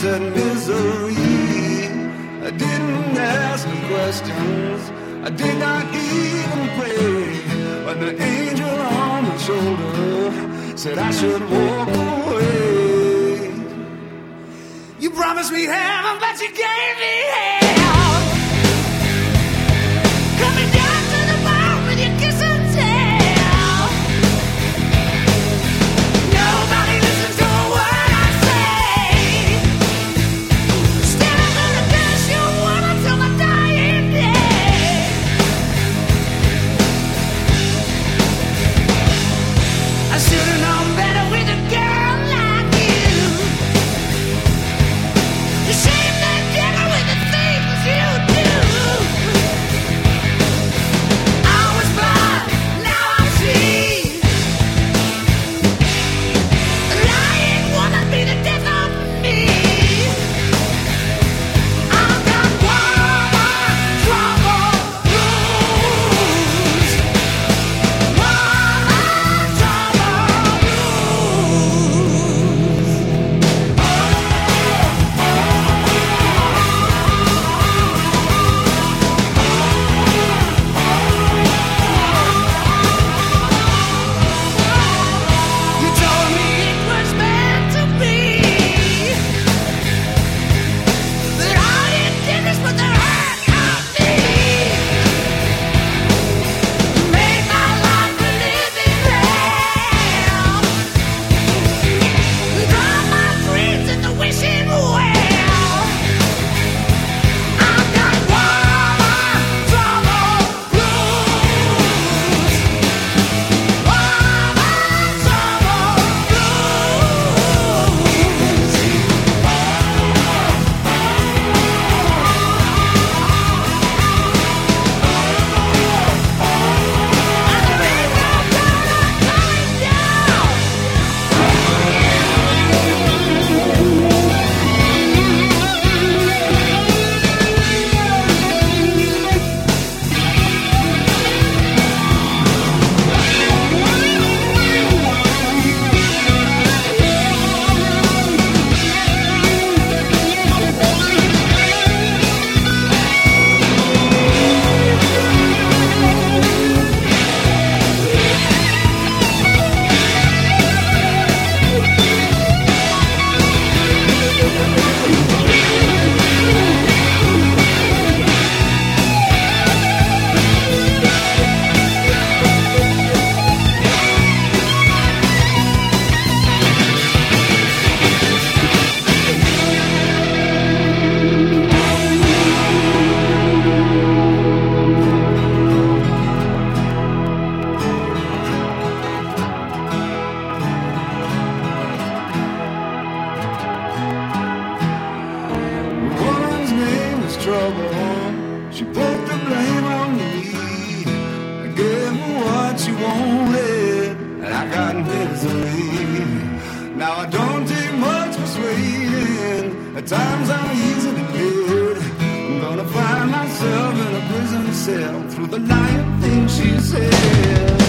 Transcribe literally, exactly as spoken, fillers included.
said misery. I didn't ask no questions, I did not even pray, but the angel on my shoulder said I should walk away. You promised me heaven, but you gave me hell. Coming down to the bone with your kiss and tell. Nobody listens to what I say. Still I'm gonna curse you one until my dying day. I should've known better with a girl like you. You shame the devil with the things you do. I was blind, now I see. Lying woman be the death of me. I've got one trouble blues. One trouble You told me it was meant to be. That all you did is put the hurt on me. You made my life a living hell. You drowned my dreams in the wishing well. I've got one trouble blues. One trouble blues. And there ain't no color coming down. The woman's name is Trouble. She put the blame on me. I gave her what she wanted, and I got misery. Now I don't take much persuading. At times I'm easily led. I'm gonna find myself in a prison cell through the lying things she said.